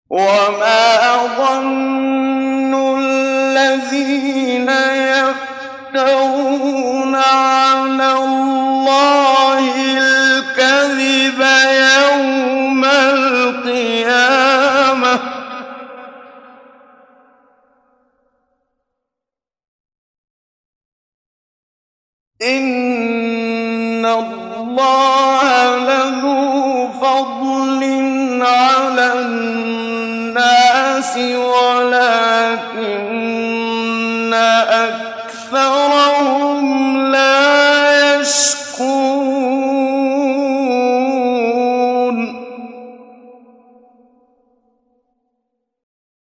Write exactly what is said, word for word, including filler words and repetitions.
وما ظن الذين يفترون على الله الكذب يوم القيامة إن الله لذو فضل على الناس ولكن أكثرهم